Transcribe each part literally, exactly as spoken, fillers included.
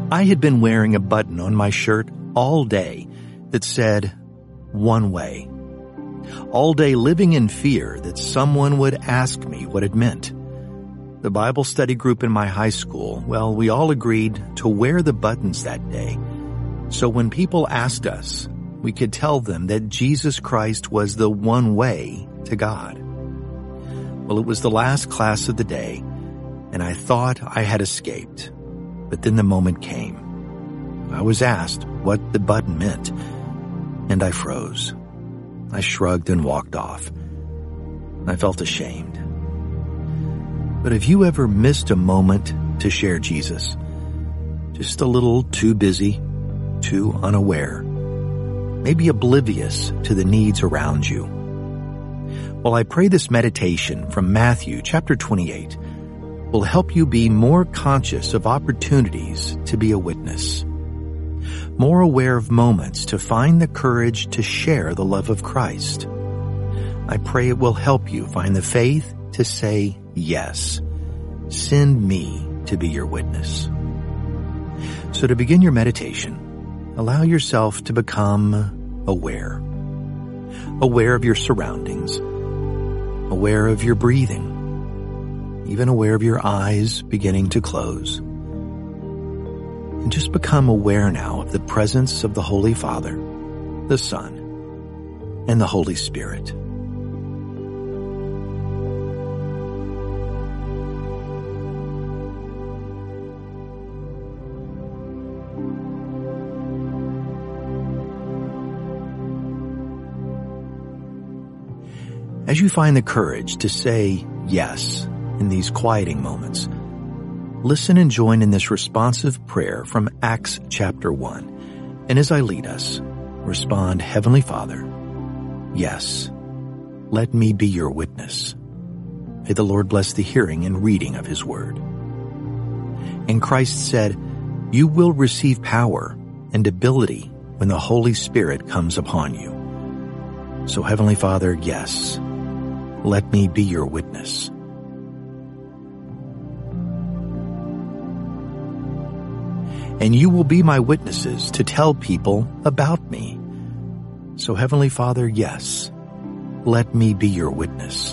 I had been wearing a button on my shirt all day that said, "One way." All day living in fear that someone would ask me what it meant. The Bible study group in my high school, well, we all agreed to wear the buttons that day. So when people asked us, we could tell them that Jesus Christ was the one way to God. Well, it was the last class of the day, and I thought I had escaped. But then the moment came. I was asked what the button meant, and I froze. I shrugged and walked off. I felt ashamed. But have you ever missed a moment to share Jesus? Just a little too busy, too unaware, maybe oblivious to the needs around you. Well, I pray this meditation from Matthew chapter twenty-eight will help you be more conscious of opportunities to be a witness, more aware of moments to find the courage to share the love of Christ. I pray it will help you find the faith to say, "Yes, send me to be your witness." So to begin your meditation, allow yourself to become aware. Aware of your surroundings, aware of your breathing, even aware of your eyes beginning to close. And just become aware now of the presence of the Holy Father, the Son, and the Holy Spirit. As you find the courage to say yes in these quieting moments, listen and join in this responsive prayer from Acts chapter one. And as I lead us, respond, "Heavenly Father, yes, let me be your witness." May the Lord bless the hearing and reading of his word. And Christ said, "You will receive power and ability when the Holy Spirit comes upon you." So Heavenly Father, yes, let me be your witness. And you will be my witnesses to tell people about me. So Heavenly Father, yes, let me be your witness.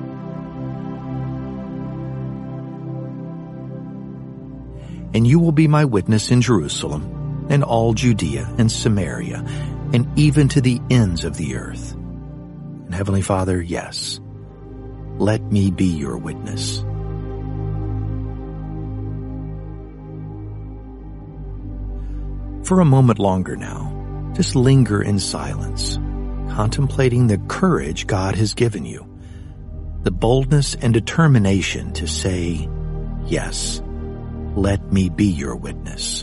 And you will be my witness in Jerusalem and all Judea and Samaria and even to the ends of the earth. And Heavenly Father, yes, let me be your witness. For a moment longer now, just linger in silence, contemplating the courage God has given you, the boldness and determination to say, "Yes, let me be your witness."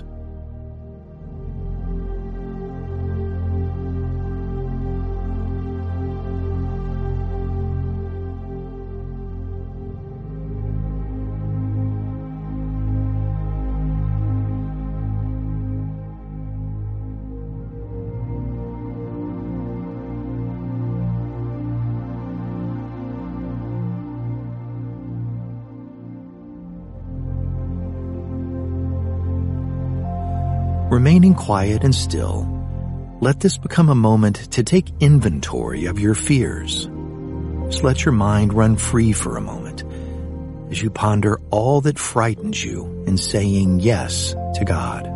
Remaining quiet and still, let this become a moment to take inventory of your fears. Just let your mind run free for a moment as you ponder all that frightens you in saying yes to God.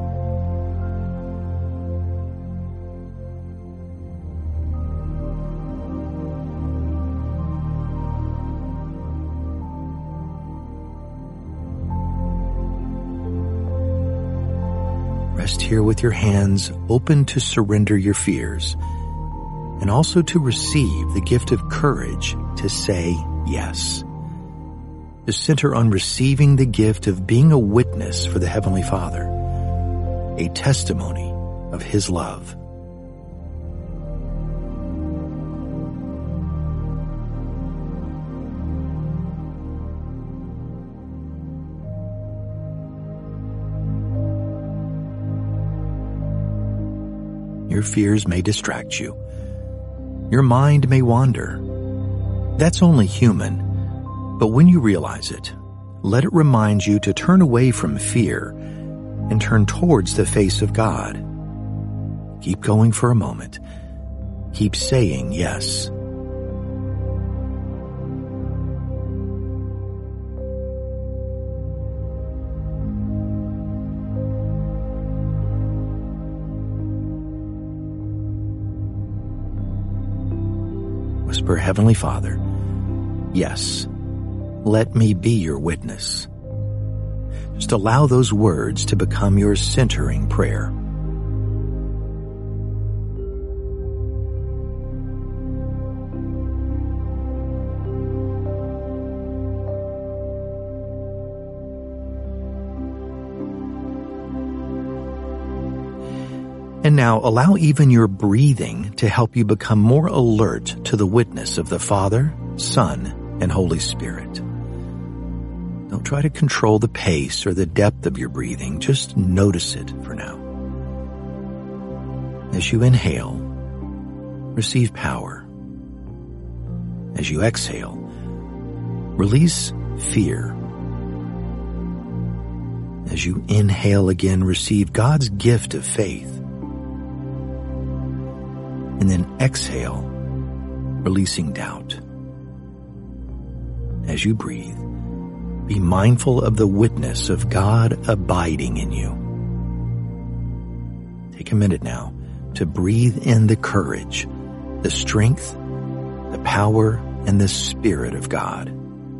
Rest here with your hands open to surrender your fears and also to receive the gift of courage to say yes. To center on receiving the gift of being a witness for the Heavenly Father, a testimony of His love. Your fears may distract you. Your mind may wander. That's only human. But when you realize it, let it remind you to turn away from fear and turn towards the face of God. Keep going for a moment. Keep saying yes. Whisper, Heavenly Father, yes, let me be your witness. Just allow those words to become your centering prayer. And now allow even your breathing to help you become more alert to the witness of the Father, Son, and Holy Spirit. Don't try to control the pace or the depth of your breathing. Just notice it for now. As you inhale, receive power. As you exhale, release fear. As you inhale again, receive God's gift of faith. And then exhale, releasing doubt. As you breathe, be mindful of the witness of God abiding in you. Take a minute now to breathe in the courage, the strength, the power, and the Spirit of God.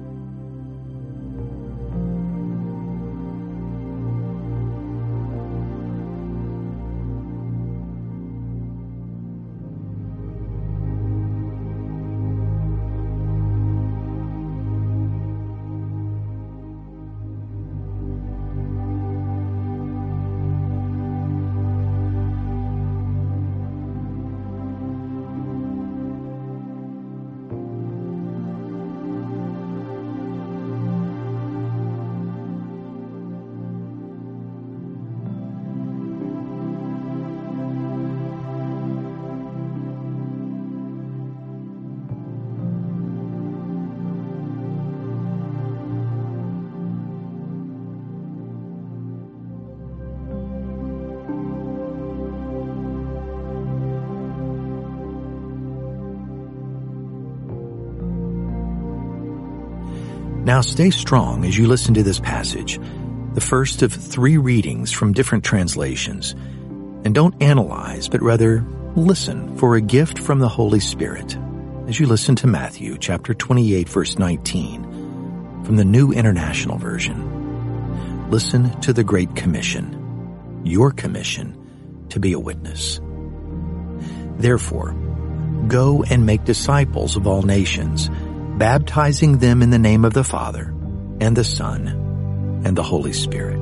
Now stay strong as you listen to this passage, the first of three readings from different translations. And don't analyze, but rather listen for a gift from the Holy Spirit as you listen to Matthew chapter twenty-eight, verse nineteen from the New International Version. Listen to the Great Commission, your commission to be a witness. Therefore, go and make disciples of all nations, baptizing them in the name of the Father, and the Son, and the Holy Spirit.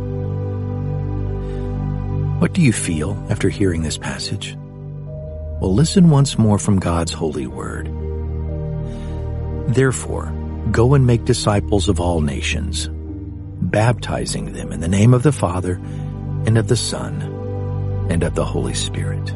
What do you feel after hearing this passage? Well, listen once more from God's holy word. Therefore, go and make disciples of all nations, baptizing them in the name of the Father, and of the Son, and of the Holy Spirit.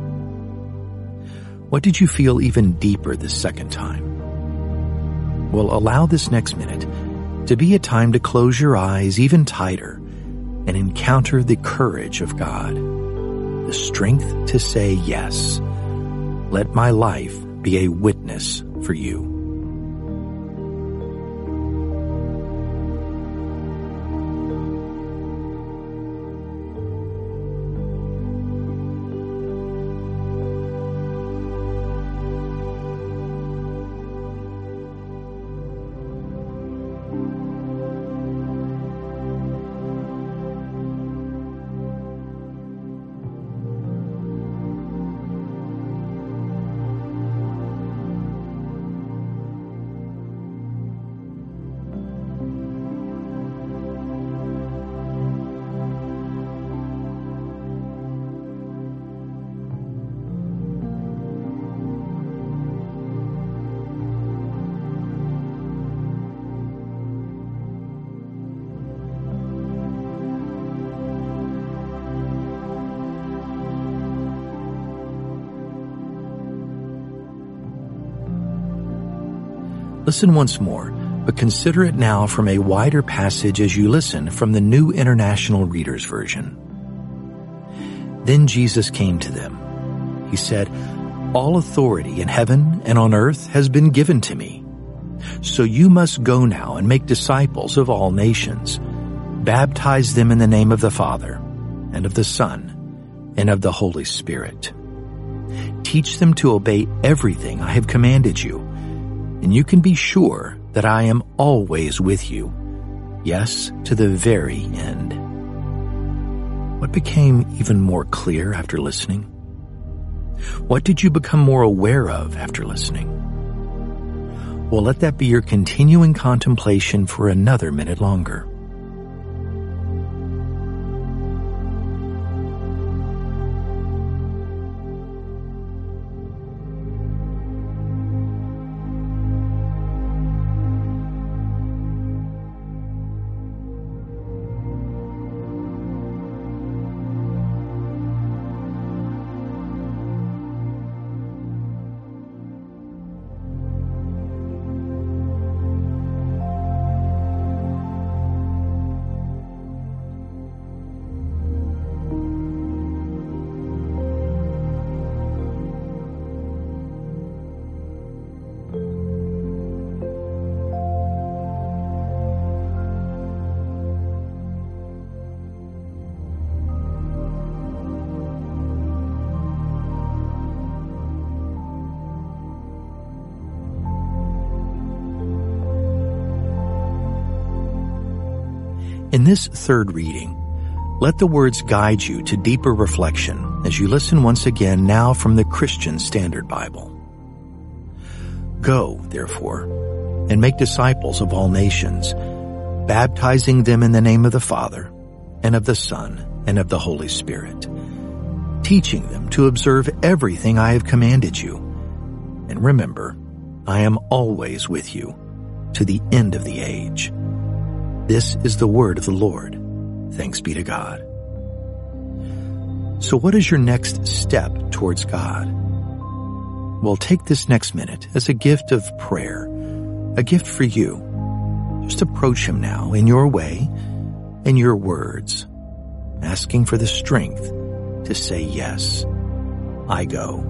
What did you feel even deeper this second time? Well, allow this next minute to be a time to close your eyes even tighter and encounter the courage of God, the strength to say yes. Let my life be a witness for you. Listen once more but consider it now from a wider passage as you listen from the New International Reader's Version. Then Jesus came to them. He said, "All authority in heaven and on earth has been given to me. So you must go now and make disciples of all nations. Baptize them in the name of the Father, and of the Son, and of the Holy Spirit. Teach them to obey everything I have commanded you, and you can be sure that I am always with you, yes, to the very end." What became even more clear after listening? What did you become more aware of after listening? Well, let that be your continuing contemplation for another minute longer. In this third reading, let the words guide you to deeper reflection as you listen once again now from the Christian Standard Bible. Go, therefore, and make disciples of all nations, baptizing them in the name of the Father, and of the Son, and of the Holy Spirit, teaching them to observe everything I have commanded you. And remember, I am always with you, to the end of the age. This is the word of the Lord. Thanks be to God. So what is your next step towards God? Well, take this next minute as a gift of prayer, a gift for you. Just approach Him now in your way, in your words, asking for the strength to say, "Yes, I go."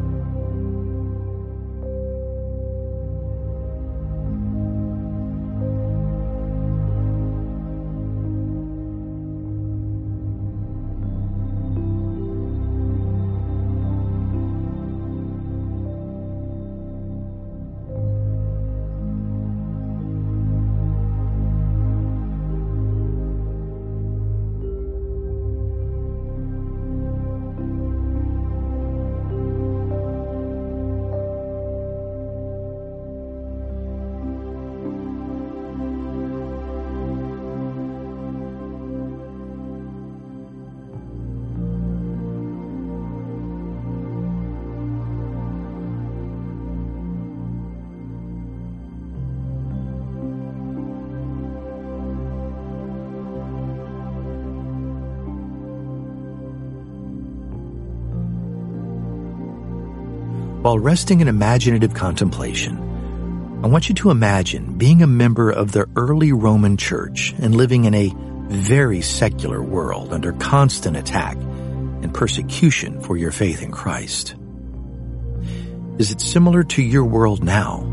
While resting in imaginative contemplation, I want you to imagine being a member of the early Roman Church and living in a very secular world under constant attack and persecution for your faith in Christ. Is it similar to your world now?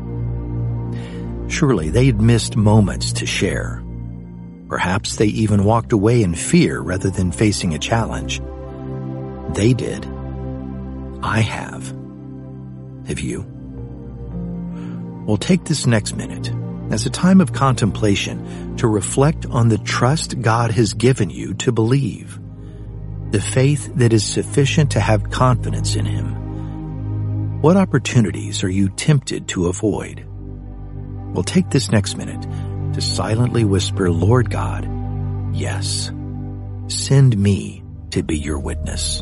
Surely they had missed moments to share. Perhaps they even walked away in fear rather than facing a challenge. They did. I have. Have you? Well, take this next minute as a time of contemplation to reflect on the trust God has given you to believe, the faith that is sufficient to have confidence in Him. What opportunities are you tempted to avoid? Well, take this next minute to silently whisper, "Lord God, yes, send me to be your witness."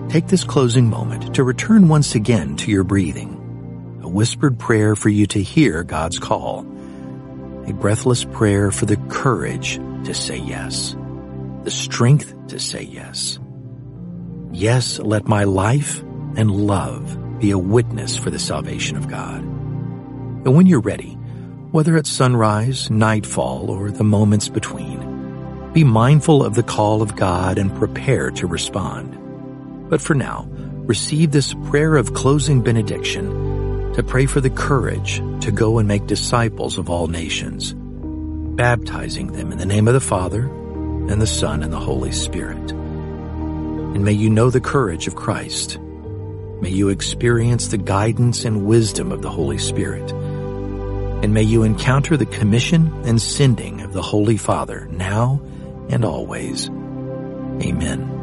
take this closing moment to return once again to your breathing, a whispered prayer for you to hear God's call, a breathless prayer for the courage to say yes, the strength to say yes. Yes, let my life and love be a witness for the salvation of God. And when you're ready, whether it's sunrise, nightfall, or the moments between, be mindful of the call of God and prepare to respond. But for now, receive this prayer of closing benediction to pray for the courage to go and make disciples of all nations, baptizing them in the name of the Father and the Son and the Holy Spirit. And may you know the courage of Christ. May you experience the guidance and wisdom of the Holy Spirit. And may you encounter the commission and sending of the Holy Father now and always. Amen.